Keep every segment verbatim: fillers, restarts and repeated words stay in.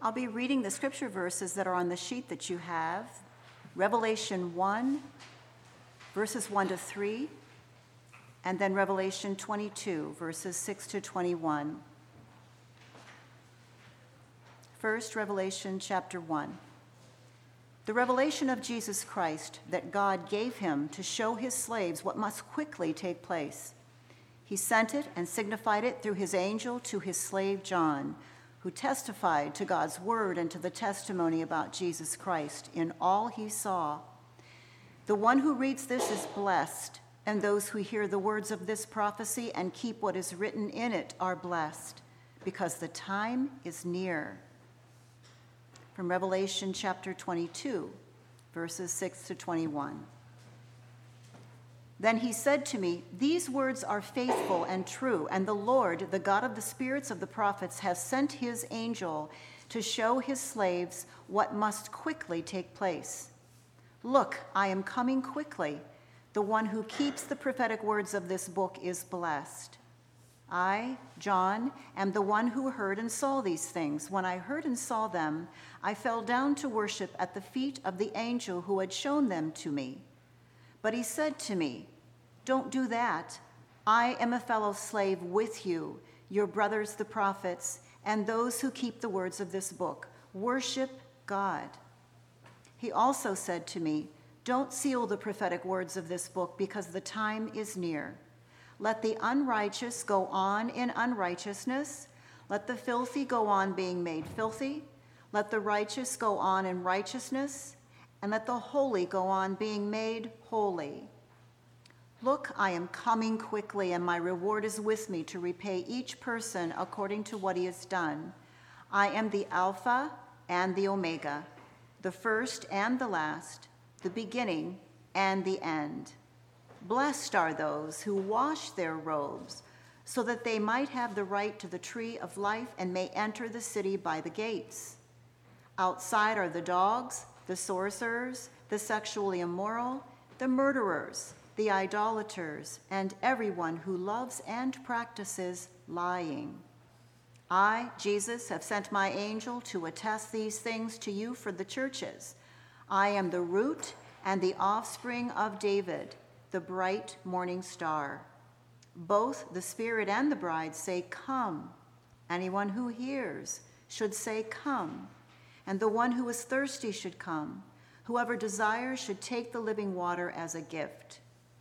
I'll be reading the scripture verses that are on the sheet that you have. Revelation one, verses one to three, and then Revelation twenty-two, verses six to twenty-one. First, Revelation chapter one. The revelation of Jesus Christ that God gave him to show his slaves what must quickly take place. He sent it and signified it through his angel to his slave John, who testified to God's word and to the testimony about Jesus Christ in all he saw. The one who reads this is blessed, and those who hear the words of this prophecy and keep what is written in it are blessed, because the time is near. From Revelation chapter twenty-two, verses six to twenty-one. Then he said to me, "These words are faithful and true, and the Lord, the God of the spirits of the prophets, has sent his angel to show his slaves what must quickly take place. Look, I am coming quickly. The one who keeps the prophetic words of this book is blessed. I, John, am the one who heard and saw these things. When I heard and saw them, I fell down to worship at the feet of the angel who had shown them to me. But he said to me, 'Don't do that. I am a fellow slave with you, your brothers the prophets, and those who keep the words of this book. Worship God.' He also said to me, 'Don't seal the prophetic words of this book, because the time is near. Let the unrighteous go on in unrighteousness. Let the filthy go on being made filthy. Let the righteous go on in righteousness. And let the holy go on being made holy. Look, I am coming quickly, and my reward is with me to repay each person according to what he has done. I am the Alpha and the Omega, the first and the last, the beginning and the end. Blessed are those who wash their robes, so that they might have the right to the tree of life and may enter the city by the gates. Outside are the dogs, the sorcerers, the sexually immoral, the murderers, the idolaters, and everyone who loves and practices lying. I, Jesus, have sent my angel to attest these things to you for the churches. I am the root and the offspring of David, the bright morning star. Both the Spirit and the bride say, 'Come.' Anyone who hears should say, 'Come.' And the one who is thirsty should come. Whoever desires should take the living water as a gift.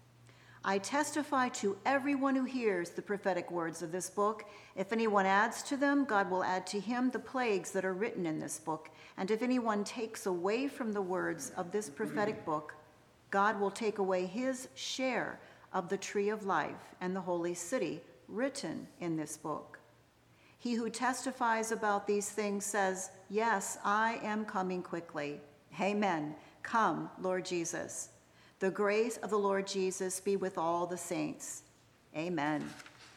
I testify to everyone who hears the prophetic words of this book. If anyone adds to them, God will add to him the plagues that are written in this book. And if anyone takes away from the words of this prophetic book, God will take away his share of the tree of life and the holy city written in this book. He who testifies about these things says, 'Yes, I am coming quickly.' Amen. Come, Lord Jesus. The grace of the Lord Jesus be with all the saints. Amen."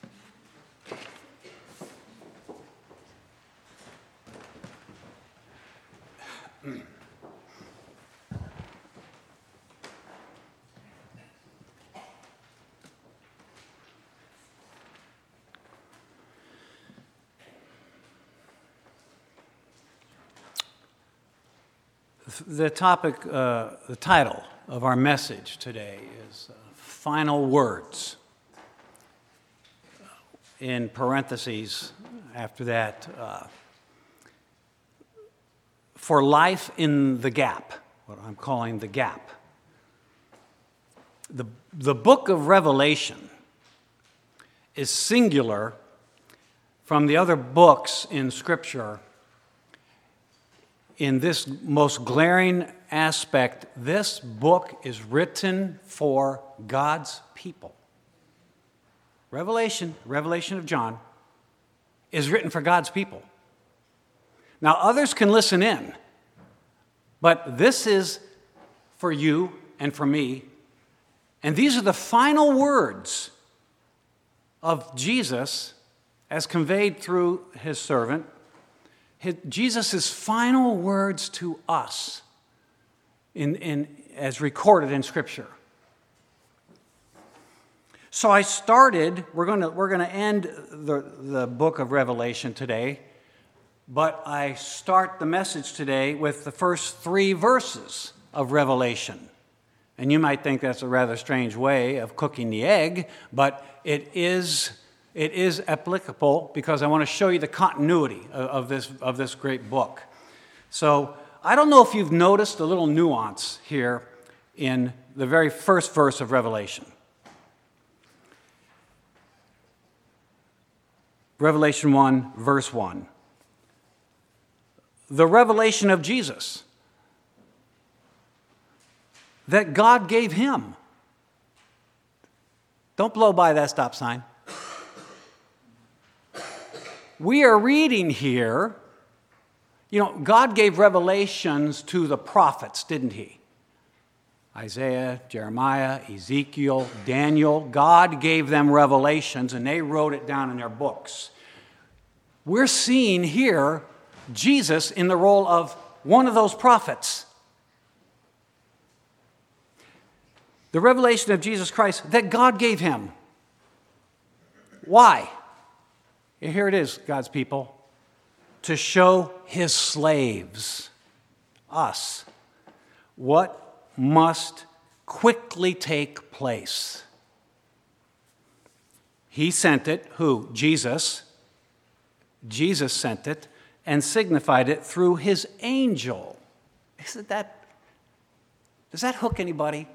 The topic, uh, the title of our message today is uh, Final Words. In parentheses, after that, uh, for life in the gap, what I'm calling the gap. The, the book of Revelation is singular from the other books in Scripture. In this most glaring aspect, this book is written for God's people. Revelation, Revelation of John, is written for God's people. Now, others can listen in, but this is for you and for me. And these are the final words of Jesus as conveyed through his servant. Jesus' final words to us in, in, as recorded in Scripture. So I started, we're going to we're going to end the, the book of Revelation today but I start the message today with the first three verses of Revelation. And you might think that's a rather strange way of cooking the egg, but it is, it is applicable because I want to show you the continuity of, of, this, of this great book. So I don't know if you've noticed a little nuance here in the very first verse of Revelation. Revelation one, verse one. The revelation of Jesus that God gave him. Don't blow by that stop sign. We are reading here, you know, God gave revelations to the prophets, didn't he? Isaiah, Jeremiah, Ezekiel, Daniel. God gave them revelations and they wrote it down in their books. We're seeing here Jesus in the role of one of those prophets. The revelation of Jesus Christ that God gave him. Why? Here it is, God's people. To show his slaves, us, what must quickly take place. He sent it, who? Jesus. Jesus sent it and signified it through his angel. Isn't that, does that hook anybody?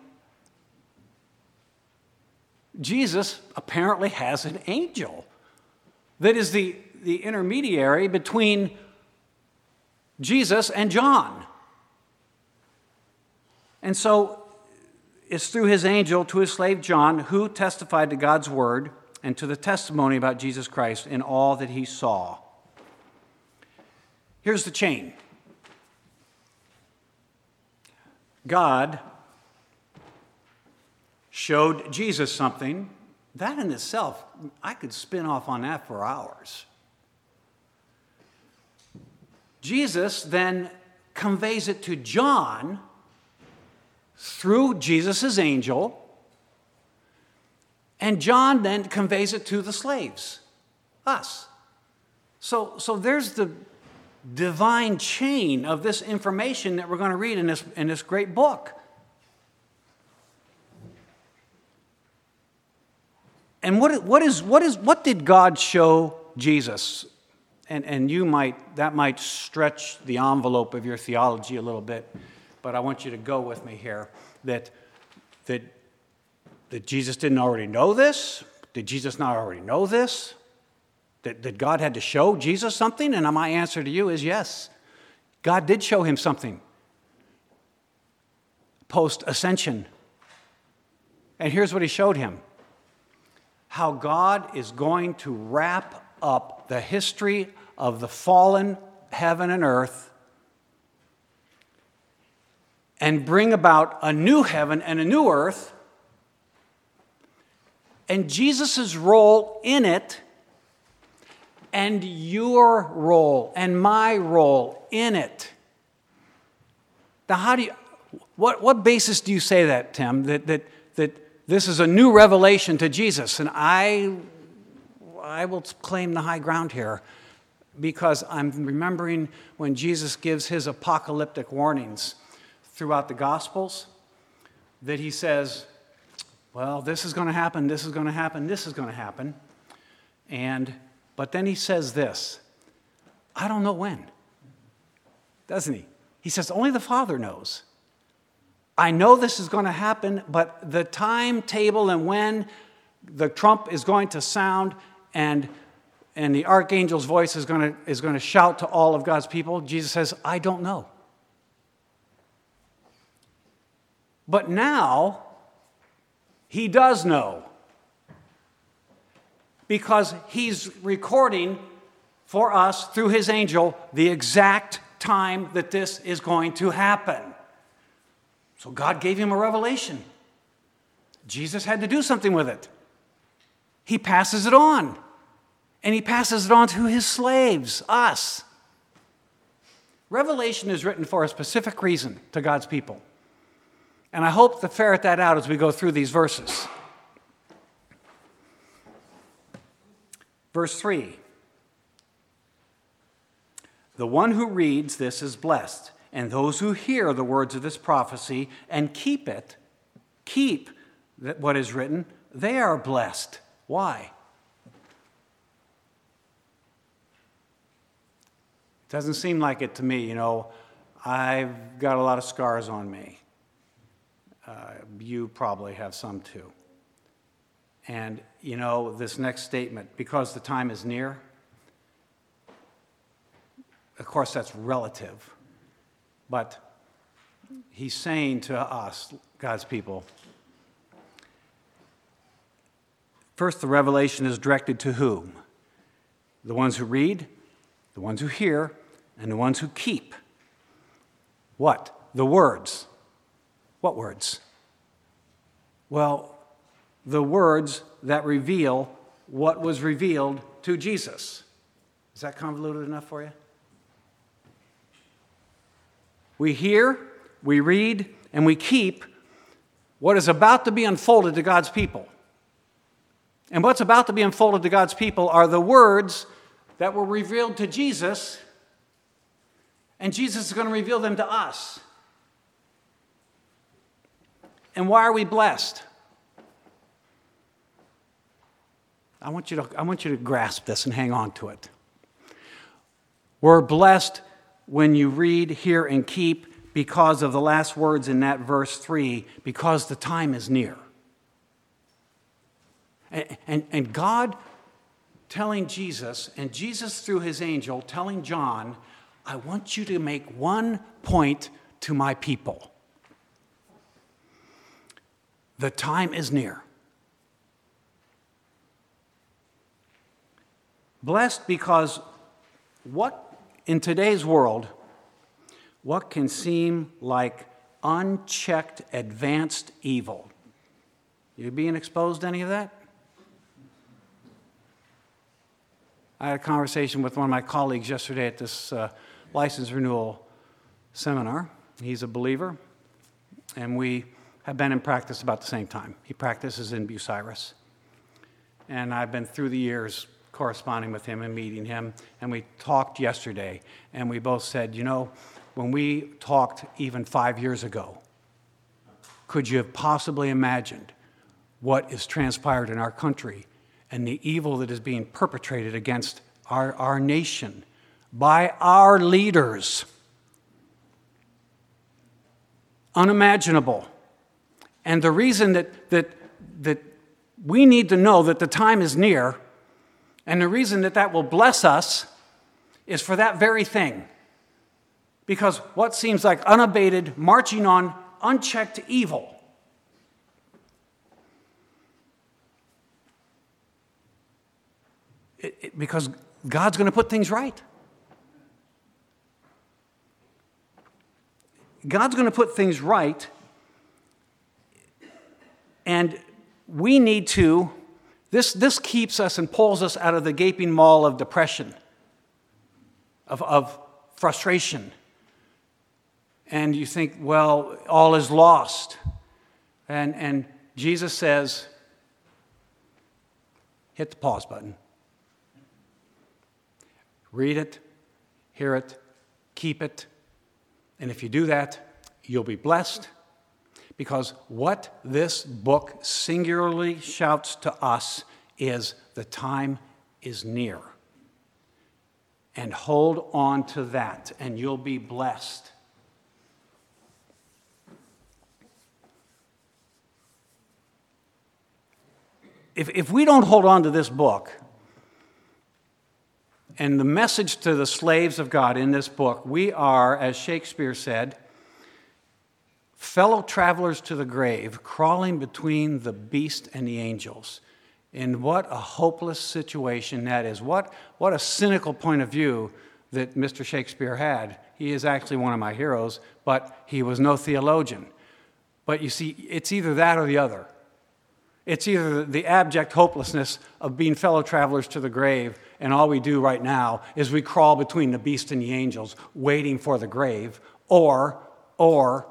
Jesus apparently has an angel that is the, the intermediary between Jesus and John. And so it's through his angel to his slave John, who testified to God's word and to the testimony about Jesus Christ in all that he saw. Here's the chain. God showed Jesus something. That in itself, I could spin off on that for hours. Jesus then conveys it to John through Jesus' angel, and John then conveys it to the slaves, us. So, so there's the divine chain of this information that we're going to read in this, in this great book. And what, what, is, what, is, what did God show Jesus? And, and you might, that might stretch the envelope of your theology a little bit, but I want you to go with me here. That, that, that Jesus didn't already know this? Did Jesus not already know this? That, that God had to show Jesus something? And my answer to you is yes. God did show him something post-ascension. And here's what he showed him. How God is going to wrap up the history of the fallen heaven and earth and bring about a new heaven and a new earth, and Jesus' role in it, and your role and my role in it. Now, how do you, what, what basis do you say that, Tim, that, that, that this is a new revelation to Jesus? And I, I will claim the high ground here because I'm remembering when Jesus gives his apocalyptic warnings throughout the Gospels, that he says, well, this is going to happen, this is going to happen, this is going to happen. And, but then he says this, I don't know when, doesn't he? He says, only the Father knows. I know this is going to happen, but the timetable and when the trump is going to sound and, and the archangel's voice is going to, is going to shout to all of God's people, Jesus says, I don't know. But now, he does know. Because he's recording for us, through his angel, the exact time that this is going to happen. So God gave him a revelation. Jesus had to do something with it. He passes it on. And he passes it on to his slaves, us. Revelation is written for a specific reason to God's people. And I hope to ferret that out as we go through these verses. Verse three. The one who reads this is blessed, and those who hear the words of this prophecy and keep it, keep what is written, they are blessed. Why? It doesn't seem like it to me. You know, I've got a lot of scars on me. Uh, you probably have some too. And, you know, this next statement, because the time is near, of course, that's relative. But he's saying to us, God's people, first, the revelation is directed to whom? The ones who read, the ones who hear, and the ones who keep. What? The words. What words? Well, the words that reveal what was revealed to Jesus. Is that convoluted enough for you? We hear, we read, and we keep what is about to be unfolded to God's people. And what's about to be unfolded to God's people are the words that were revealed to Jesus, and Jesus is going to reveal them to us. And why are we blessed? I want you to, I want you to grasp this and hang on to it. We're blessed when you read, hear, and keep because of the last words in that verse three, because the time is near. And, and, and God telling Jesus, and Jesus through his angel telling John, I want you to make one point to my people. The time is near. Blessed because what in today's world, what can seem like unchecked advanced evil? You being exposed to any of that? I had a conversation with one of my colleagues yesterday at this uh, license renewal seminar. He's a believer, and we have been in practice about the same time. He practices in Bucyrus. And I've been through the years corresponding with him and meeting him, and we talked yesterday, and we both said, you know, when we talked even five years ago, could you have possibly imagined what is transpired in our country and the evil that is being perpetrated against our, our nation by our leaders? Unimaginable. And the reason that, that, that we need to know that the time is near, and the reason that that will bless us, is for that very thing. Because what seems like unabated, marching on, unchecked evil it, it, because God's going to put things right. God's going to put things right, and we need to, this, this keeps us and pulls us out of the gaping maw of depression, of, of frustration. And you think, well, all is lost. And, and Jesus says, hit the pause button. Read it, hear it, keep it. And if you do that, you'll be blessed. Because what this book singularly shouts to us is the time is near. And hold on to that, and you'll be blessed. If, if we don't hold on to this book, and the message to the slaves of God in this book, we are, as Shakespeare said, fellow travelers to the grave, crawling between the beast and the angels. And what a hopeless situation that is. What, what a cynical point of view that Mister Shakespeare had. He is actually one of my heroes, but he was no theologian. But you see, it's either that or the other. It's either the abject hopelessness of being fellow travelers to the grave, and all we do right now is we crawl between the beast and the angels, waiting for the grave, or, or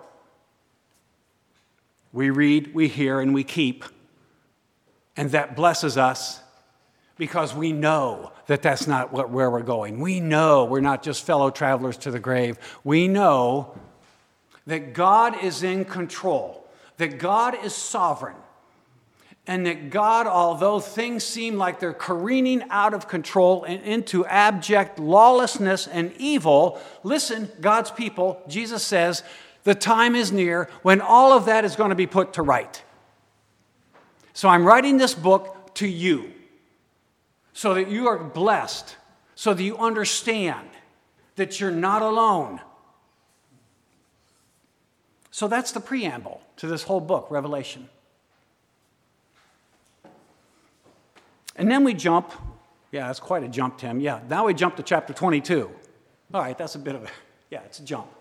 we read, we hear, and we keep, and that blesses us because we know that that's not what, where we're going. We know we're not just fellow travelers to the grave. We know that God is in control, that God is sovereign, and that God, although things seem like they're careening out of control and into abject lawlessness and evil, listen, God's people, Jesus says, the time is near when all of that is going to be put to right. So I'm writing this book to you so that you are blessed, so that you understand that you're not alone. So that's the preamble to this whole book, Revelation. And then we jump, yeah, that's quite a jump, Tim. Yeah, now we jump to chapter twenty-two. All right, that's a bit of a, yeah, it's a jump.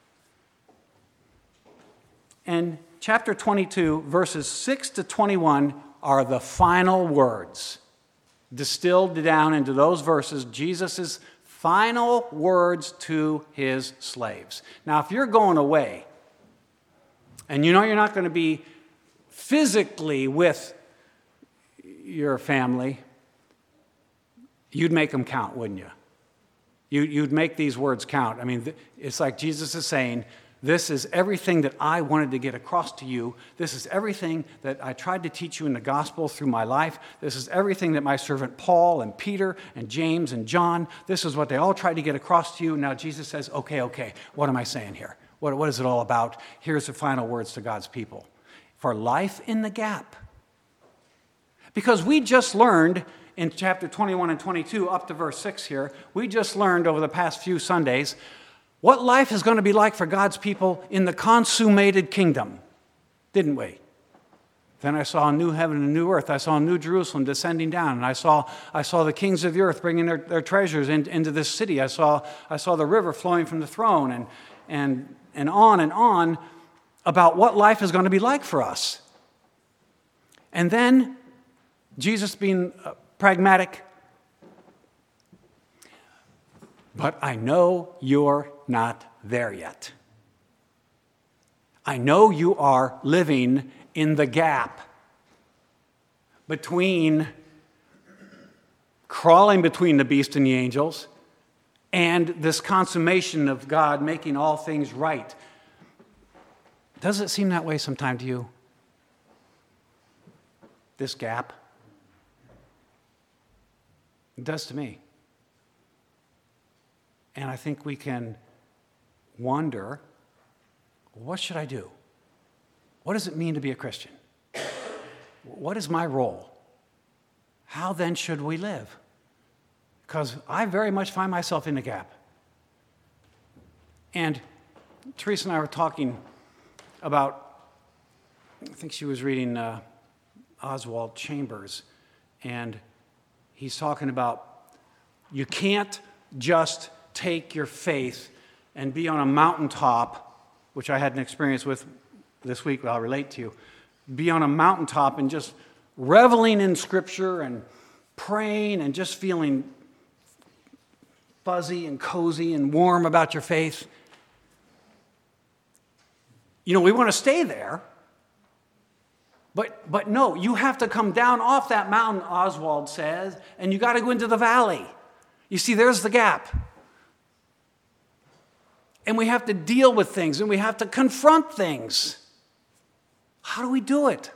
And chapter twenty-two, verses six to twenty-one are the final words. Distilled down into those verses, Jesus' final words to his slaves. Now, if you're going away, and you know you're not going to be physically with your family, you'd make them count, wouldn't you? you? You'd make these words count. I mean, it's like Jesus is saying, this is everything that I wanted to get across to you. This is everything that I tried to teach you in the gospel through my life. This is everything that my servant Paul and Peter and James and John, this is what they all tried to get across to you. Now Jesus says, okay, okay, what am I saying here? What, what is it all about? Here's the final words to God's people. For life in the gap. Because we just learned in chapter twenty-one and twenty-two, up to verse six here, we just learned over the past few Sundays what life is going to be like for God's people in the consummated kingdom, didn't we? Then I saw a new heaven and a new earth. I saw a new Jerusalem descending down, and I saw I saw the kings of the earth bringing their, their treasures in, into this city. I saw I saw the river flowing from the throne, and and and on and on about what life is going to be like for us. And then Jesus being uh, pragmatic, but I know you're not there yet. I know you are living in the gap between crawling between the beast and the angels and this consummation of God making all things right. Does it seem that way sometime to you? This gap? It does to me. And I think we can wonder, what should I do? What does it mean to be a Christian? What is my role? How then should we live? Because I very much find myself in the gap. And Teresa and I were talking about, I think she was reading uh, Oswald Chambers, and he's talking about you can't just take your faith and be on a mountaintop, which I had an experience with this week that I'll relate to you, be on a mountaintop and just reveling in Scripture and praying and just feeling fuzzy and cozy and warm about your faith. You know, we want to stay there, but, but no, you have to come down off that mountain, Oswald says, and you got to go into the valley. You see, there's the gap. And we have to deal with things, and we have to confront things. How do we do it?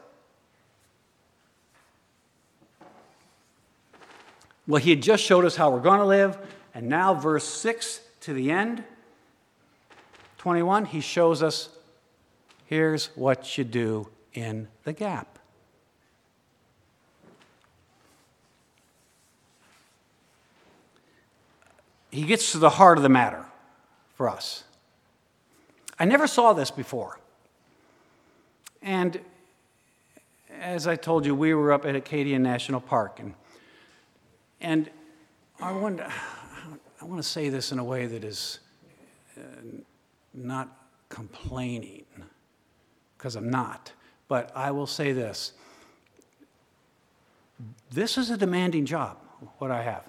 Well, he had just showed us how we're going to live, and now verse six to the end, twenty-one, he shows us, here's what you do in the gap. He gets to the heart of the matter for us. I never saw this before. And as I told you, we were up at Acadian National Park, and and I want I want to say this in a way that is uh, not complaining, because I'm not. But I will say this. This is a demanding job, what I have.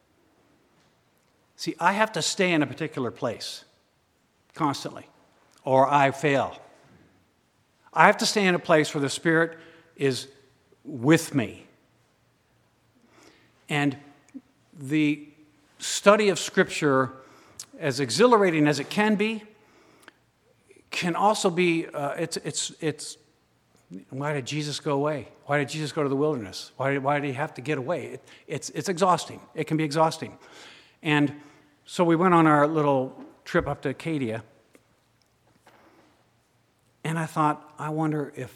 See, I have to stay in a particular place constantly, or I fail. I have to stay in a place where the Spirit is with me. And the study of Scripture, as exhilarating as it can be, can also be, uh, it's, it's, it's, why did Jesus go away? Why did Jesus go to the wilderness? Why did, why did he have to get away? It, it's, it's exhausting. It can be exhausting. And so we went on our little trip up to Acadia, and I thought, I wonder if,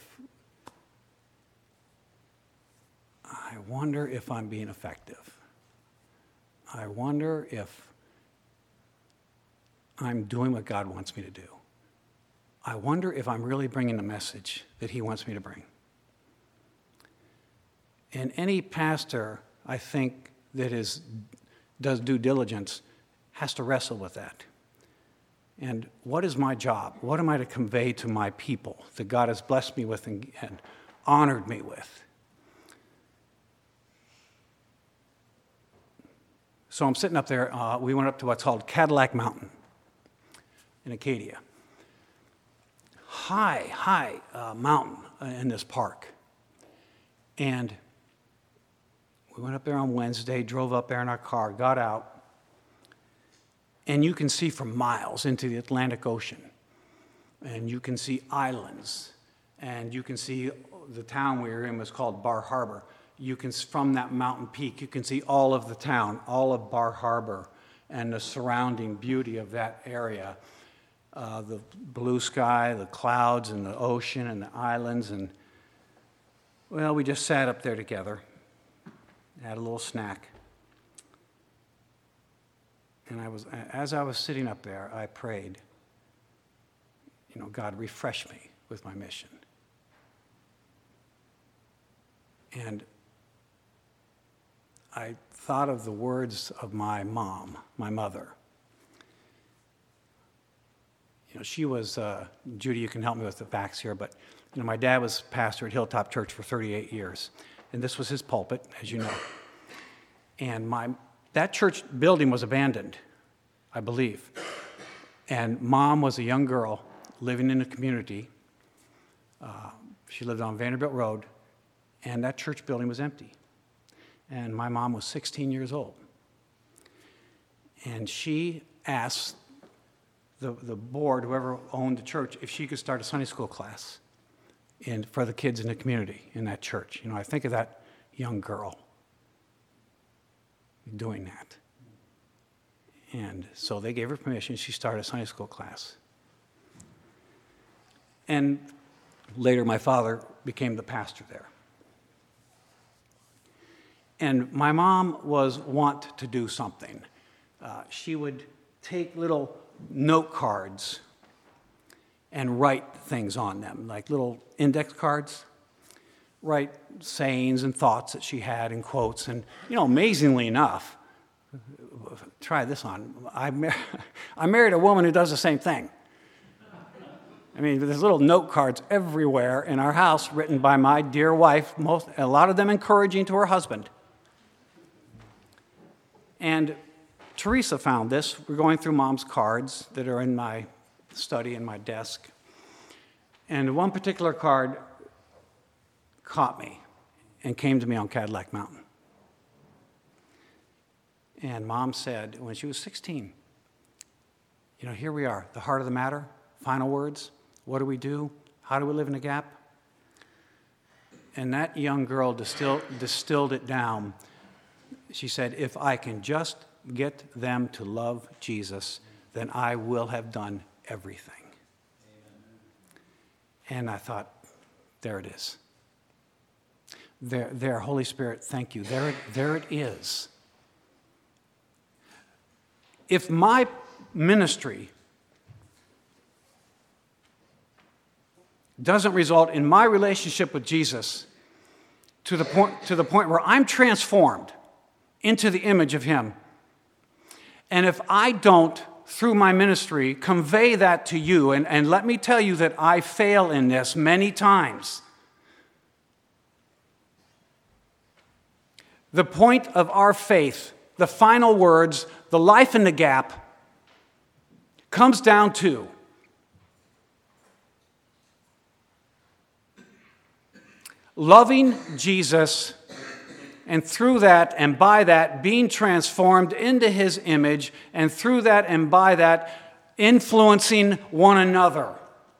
I wonder if I'm being effective. I wonder if I'm doing what God wants me to do. I wonder if I'm really bringing the message that he wants me to bring. And any pastor, I think, that is, does due diligence has to wrestle with that. And what is my job? What am I to convey to my people that God has blessed me with and, and honored me with? So I'm sitting up there. Uh, we went up to what's called Cadillac Mountain in Acadia. High, high uh, mountain in this park. And we went up there on Wednesday, drove up there in our car, got out, and you can see for miles into the Atlantic Ocean. And you can see islands. And you can see the town we were in was called Bar Harbor. You can, from that mountain peak, you can see all of the town, all of Bar Harbor, and the surrounding beauty of that area. Uh, the blue sky, the clouds, and the ocean, and the islands. And, well, we just sat up there together, had a little snack. And I was, as I was sitting up there, I prayed, you know, God, refresh me with my mission. And I thought of the words of my mom, my mother. You know, she was, uh, Judy, you can help me with the facts here, but, you know, my dad was pastor at Hilltop Church for thirty-eight years, and this was his pulpit, as you know. And my that church building was abandoned, I believe. And Mom was a young girl living in a community. Uh, she lived on Vanderbilt Road, and that church building was empty. And my mom was sixteen years old. And she asked the, the board, whoever owned the church, if she could start a Sunday school class in, for the kids in the community in that church. You know, I think of that young girl doing that. And so they gave her permission. She started a Sunday school class. And later my father became the pastor there. And my mom was wont to do something. Uh, she would take little note cards and write things on them, like little index cards, write sayings and thoughts that she had and quotes. And, you know, amazingly enough, try this on. I, mar- I married a woman who does the same thing. I mean, there's little note cards everywhere in our house written by my dear wife, most, a lot of them encouraging to her husband. And Teresa found this. We're going through Mom's cards that are in my study in my desk. And one particular card caught me and came to me on Cadillac Mountain. And Mom said, when she was sixteen, you know, here we are, the heart of the matter, final words. What do we do? How do we live in the gap? And that young girl distilled, distilled it down. She said, if I can just get them to love Jesus, then I will have done everything. Amen. And I thought, there it is. There, there, Holy Spirit, thank you. There, there it is. If my ministry doesn't result in my relationship with Jesus to the point, to the point where I'm transformed into the image of him, and if I don't, through my ministry, convey that to you, and, and let me tell you that I fail in this many times. The point of our faith, the final words, the life in the gap, comes down to loving Jesus and through that and by that being transformed into his image, and through that and by that influencing one another.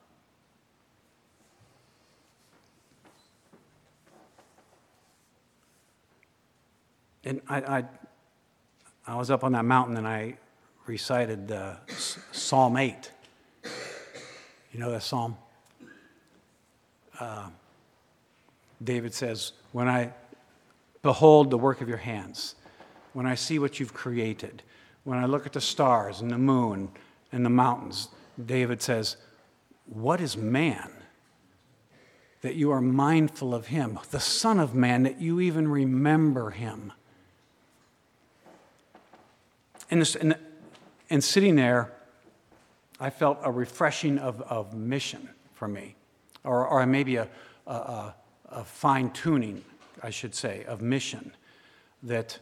And I, I, I was up on that mountain and I recited uh, Psalm eight. You know that psalm? Uh, David says, when I behold the work of your hands, when I see what you've created, when I look at the stars and the moon and the mountains, David says, what is man that you are mindful of him? The Son of Man that you even remember him? And, this, and, and sitting there, I felt a refreshing of, of mission for me, or, or maybe a, a, a, a fine-tuning, I should say, of mission. That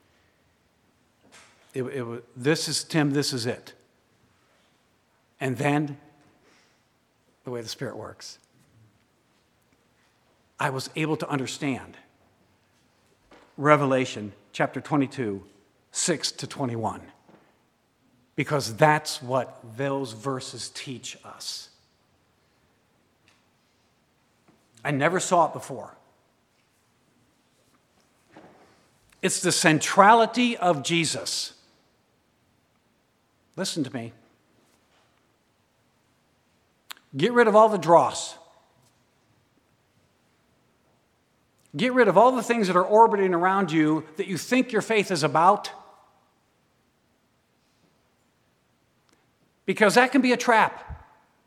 it, it, this is, Tim, this is it. And then, the way the Spirit works, I was able to understand Revelation chapter twenty-two, six to twenty-one. Because that's what those verses teach us. I never saw it before. It's the centrality of Jesus. Listen to me. Get rid of all the dross. Get rid of all the things that are orbiting around you that you think your faith is about. Because that can be a trap.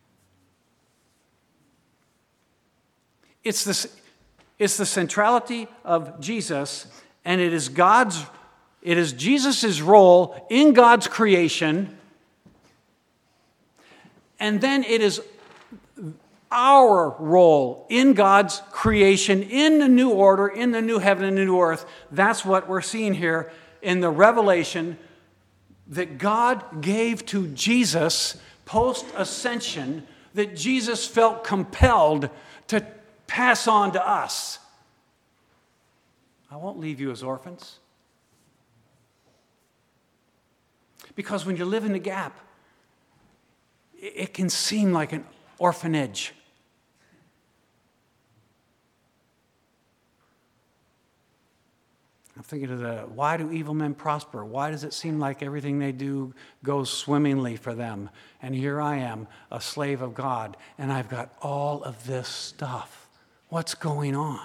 It's the, it's the centrality of Jesus, and it is God's, it is Jesus' role in God's creation, and then it is our role in God's creation, in the new order, in the new heaven and the new earth. That's what we're seeing here in the revelation that God gave to Jesus post-ascension, that Jesus felt compelled to pass on to us. I won't leave you as orphans. Because when you live in the gap, it can seem like an orphanage. I'm thinking of the, why do evil men prosper? Why does it seem like everything they do goes swimmingly for them? And here I am, a slave of God, and I've got all of this stuff. What's going on?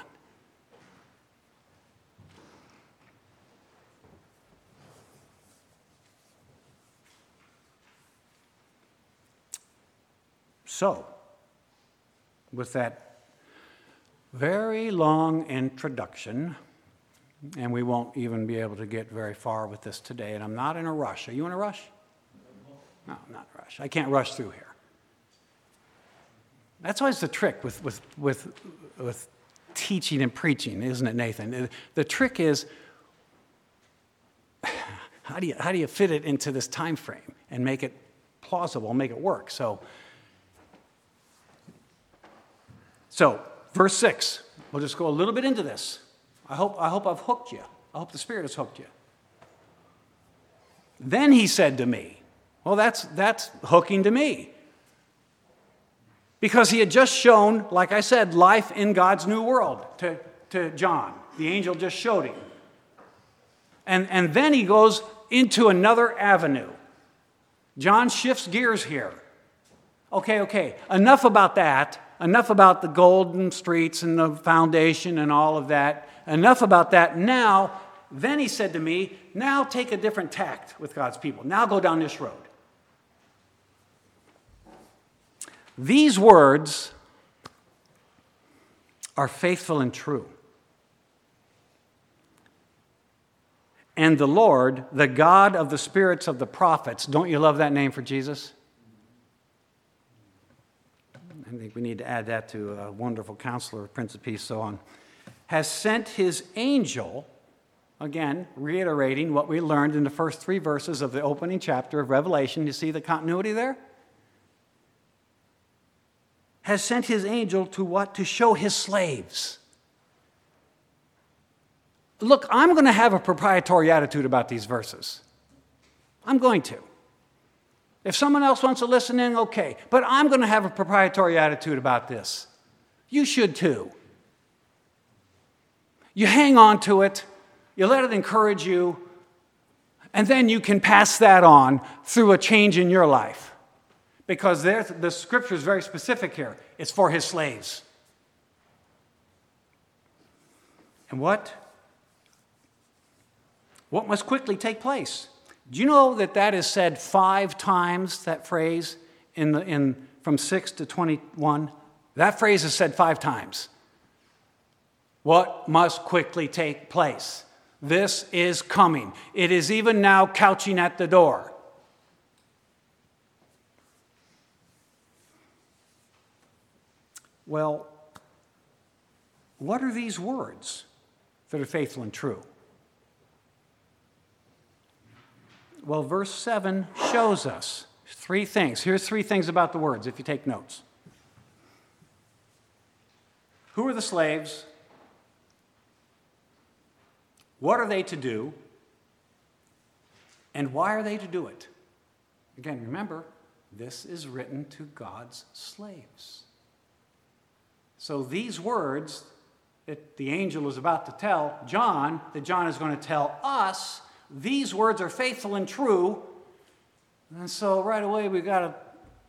So, with that very long introduction, and we won't even be able to get very far with this today, and I'm not in a rush. Are you in a rush? No, I'm not in a rush. I can't rush through here. That's always the trick with, with, with, with teaching and preaching, isn't it, Nathan? The trick is, how do you, how do you fit it into this time frame and make it plausible, make it work? So, so verse six, we'll just go a little bit into this. I hope, I hope I've hooked you. I hope the Spirit has hooked you. Then he said to me, well, that's, that's hooking to me. Because he had just shown, like I said, life in God's new world to, to John. The angel just showed him. And, and then he goes into another avenue. John shifts gears here. Okay, okay, enough about that. Enough about the golden streets and the foundation and all of that. Enough about that. Now, then he said to me, now take a different tact with God's people. Now go down this road. These words are faithful and true. And the Lord, the God of the spirits of the prophets, don't you love that name for Jesus? I think we need to add that to a wonderful counselor, Prince of Peace, so on, has sent his angel, again, reiterating what we learned in the first three verses of the opening chapter of Revelation. You see the continuity there? Has sent his angel to what? To show his slaves. look, I'm going to have a proprietary attitude about these verses. I'm going to. If someone else wants to listen in, okay. But I'm going to have a proprietary attitude about this. You should too. You hang on to it. You let it encourage you. And then you can pass that on through a change in your life. Because the scripture is very specific here. It's for his slaves. And what? What must quickly take place? Do you know that that is said five times, that phrase, in the, in, from six to twenty-one? That phrase is said five times. What must quickly take place? This is coming. It is even now couching at the door. Well, what are these words that are faithful and true? Well, verse seven shows us three things. Here's three things about the words, if you take notes. Who are the slaves? What are they to do? And why are they to do it? Again, remember, this is written to God's slaves. So these words that the angel is about to tell John, that John is going to tell us, these words are faithful and true. And so right away we've got to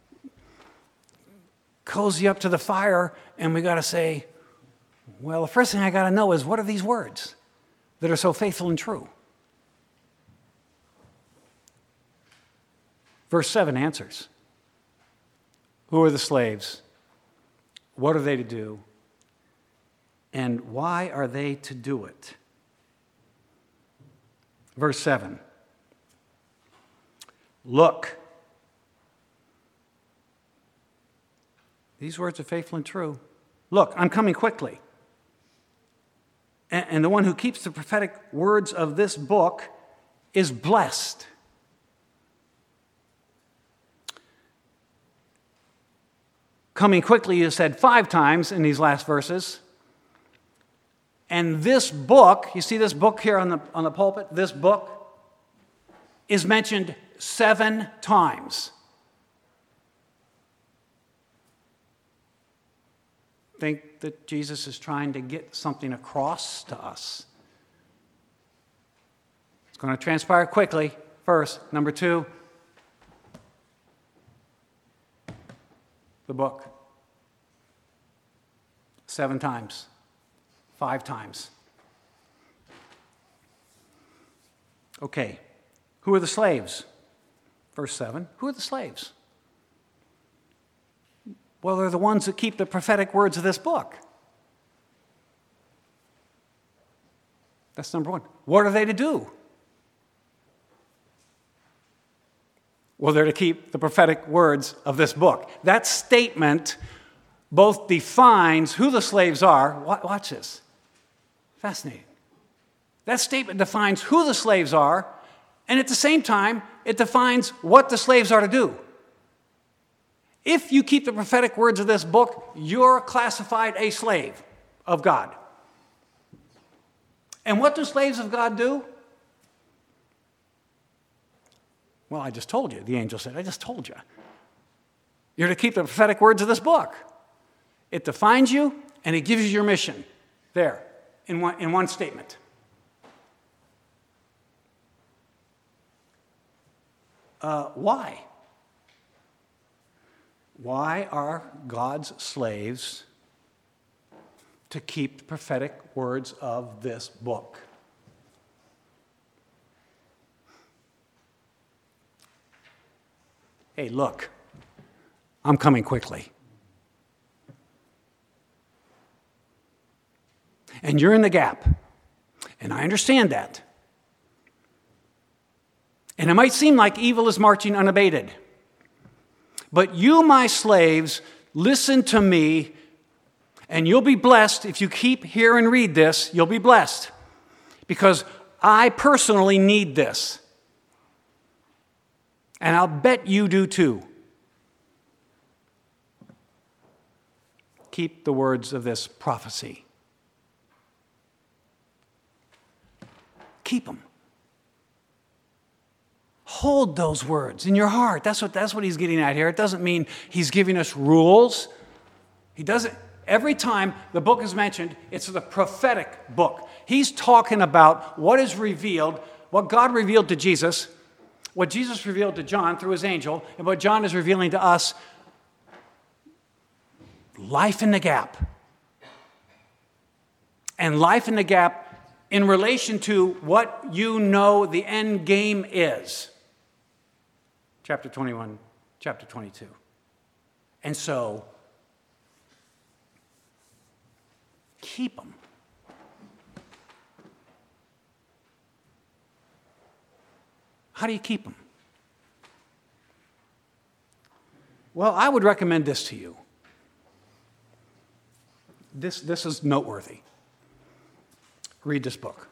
cozy up to the fire and we got to say, well, the first thing I got to know is, what are these words that are so faithful and true? Verse seven answers. Who are the slaves? What are they to do? And why are they to do it? Verse seven. Look. These words are faithful and true. Look, I'm coming quickly. And, and the one who keeps the prophetic words of this book is blessed. Coming quickly is said five times in these last verses. And this book, you see this book here on the, on the pulpit? This book is mentioned seven times. Think that Jesus is trying to get something across to us. It's going to transpire quickly, first. Number two, the book. Seven times. Five times. Okay. Who are the slaves? Verse seven. Who are the slaves? Well, they're the ones that keep the prophetic words of this book. That's number one. What are they to do? Well, they're to keep the prophetic words of this book. That statement both defines who the slaves are. Watch this. Fascinating. That statement defines who the slaves are, and at the same time, it defines what the slaves are to do. If you keep the prophetic words of this book, you're classified a slave of God. And what do slaves of God do? Well, I just told you, the angel said, I just told you. You're to keep the prophetic words of this book. It defines you, and it gives you your mission. There, in one, in one statement. Uh, why? Why are God's slaves to keep the prophetic words of this book? Hey, look, I'm coming quickly. And you're in the gap. And I understand that. And it might seem like evil is marching unabated. But you, my slaves, listen to me, and you'll be blessed. If you keep here and read this, you'll be blessed. Because I personally need this. And I'll bet you do too. Keep the words of this prophecy. keep them. Hold those words in your heart. That's what, that's what he's getting at here. It doesn't mean he's giving us rules. He doesn't. Every time the book is mentioned, it's the prophetic book. He's talking about what is revealed, what God revealed to Jesus, what Jesus revealed to John through his angel, and what John is revealing to us. Life in the gap. And life in the gap in relation to what you know the end game is. Chapter twenty-one, chapter twenty-two. And so, keep them. How do you keep them? Well, I would recommend this to you. This, this is noteworthy. Read this book.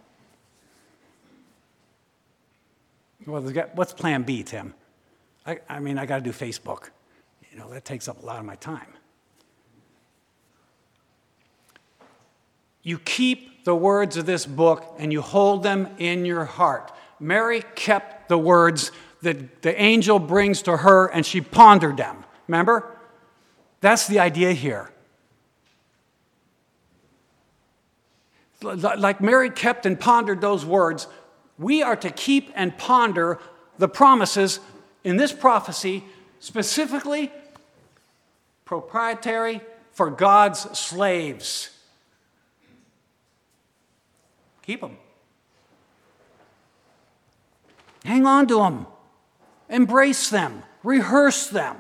Well, what's plan B, Tim? I, I mean, I got to do Facebook. You know, that takes up a lot of my time. You keep the words of this book and you hold them in your heart. Mary kept the words that the angel brings to her and she pondered them. Remember? That's the idea here. Like Mary kept and pondered those words, we are to keep and ponder the promises in this prophecy, specifically proprietary for God's slaves. Keep them. Hang on to them. Embrace them. Rehearse them.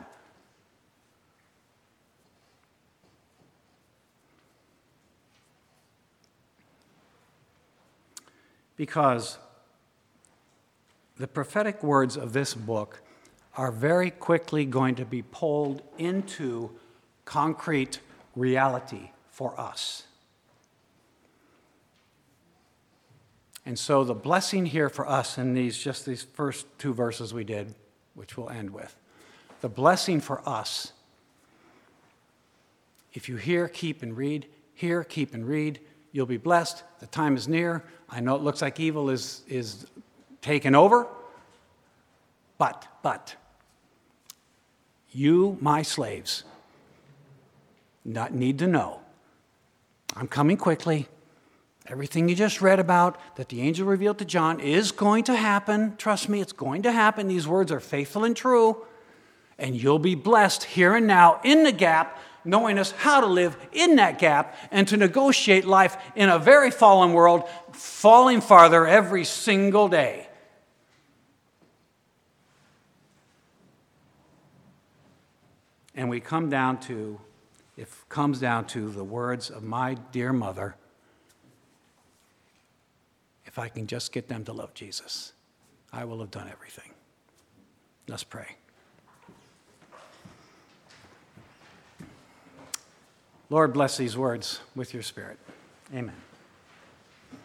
Because the prophetic words of this book are very quickly going to be pulled into concrete reality for us. And so the blessing here for us in these, just these first two verses we did, which we'll end with, the blessing for us, if you hear, keep, and read, hear, keep, and read, you'll be blessed. The time is near. I know it looks like evil is, is taken over, but, but, you, my slaves, not need to know. I'm coming quickly. Everything you just read about that the angel revealed to John is going to happen. Trust me, it's going to happen. These words are faithful and true. And you'll be blessed here and now in the gap, knowing us how to live in that gap and to negotiate life in a very fallen world, falling farther every single day. And we come down to, it comes down to the words of my dear mother, if I can just get them to love Jesus, I will have done everything. Let's pray. Lord, bless these words with your Spirit. Amen.